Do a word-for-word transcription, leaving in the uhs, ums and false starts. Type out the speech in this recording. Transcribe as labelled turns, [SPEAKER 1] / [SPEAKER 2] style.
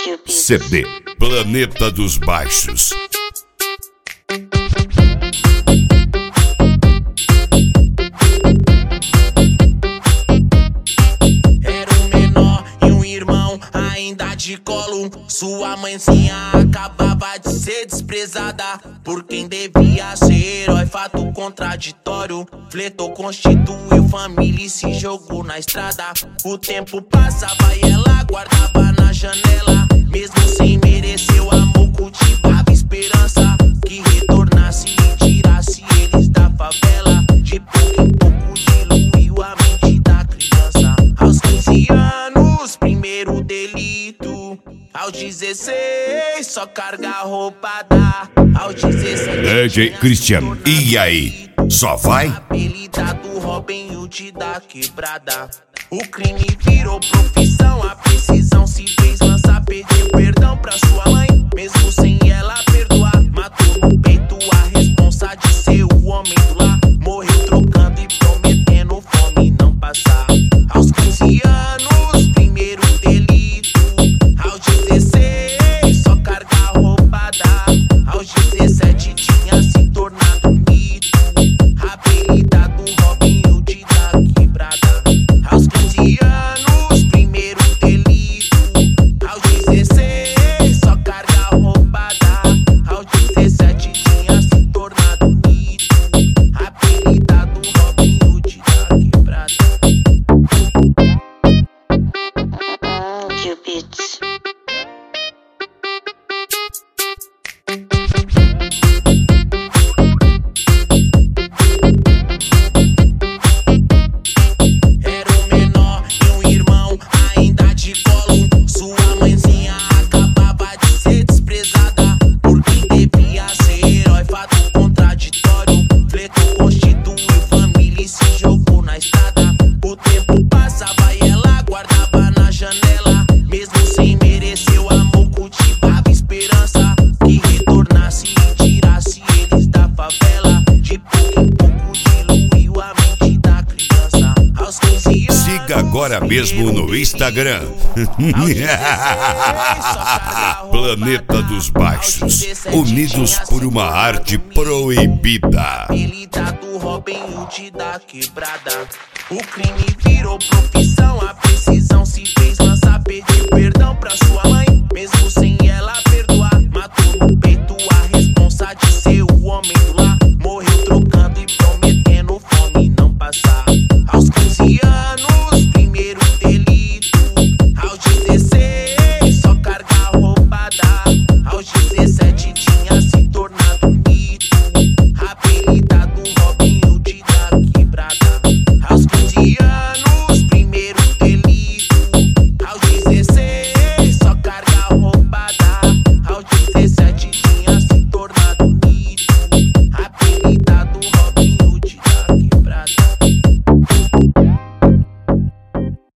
[SPEAKER 1] C D Planeta dos Baixos.
[SPEAKER 2] Era um menor e um irmão ainda de colo. Sua mãezinha acabava de ser desprezada por quem devia ser herói. Fato contraditório, fletou, constituiu família e se jogou na estrada. O tempo passava e ela guardava na janela. Mesmo sem merecer o amor, cultivava esperança que retornasse e tirasse eles da favela. De pouco em pouco diluiu a mente da criança. Aos quinze anos, primeiro delito. Aos dezesseis, só carga roubada. Aos dezessete,
[SPEAKER 1] D J Christian, e aí? Só vai?
[SPEAKER 2] Apelidado Robin Hood da quebrada. O crime virou profissão, a precisão se fez lançar. Pediu perdão pra sua mãe, mesmo sem ela perdoar. Matou no peito a responsa de ser o homem do lar. Morreu trocando e prometendo fome não passar. Aos quinze anos, primeiro delito. Aos dezesseis, só carga roubada. Aos dezessete tinha se tornado mito. Apelidado Robin Hood da quebrada. Aos quinze anos, primeiro delito. Aos dezesseis, só carga roubada. Aos dezessete tinha se tornado mito. Apelidado Robin Hood da quebrada.
[SPEAKER 3] Cupid.
[SPEAKER 2] Era um menor e um irmão ainda de colo. Sua mãezinha acabava de ser desprezada por quem devia ser herói. Fato contraditório, fletou, constituiu família e se jogou na estrada. O tempo passava e ela guardava na janela. Mesmo sem merecer o amor, cultivava esperança que retornasse e tirasse eles da favela. De pouco em pouco diluiu a mente da criança. Aos quinze anos,
[SPEAKER 1] Siga agora mesmo no Instagram. Planeta dos Baixos, unidos por uma arte proibida.
[SPEAKER 2] Apelidado Robin Hood da quebrada. O crime virou profissão, a precisão se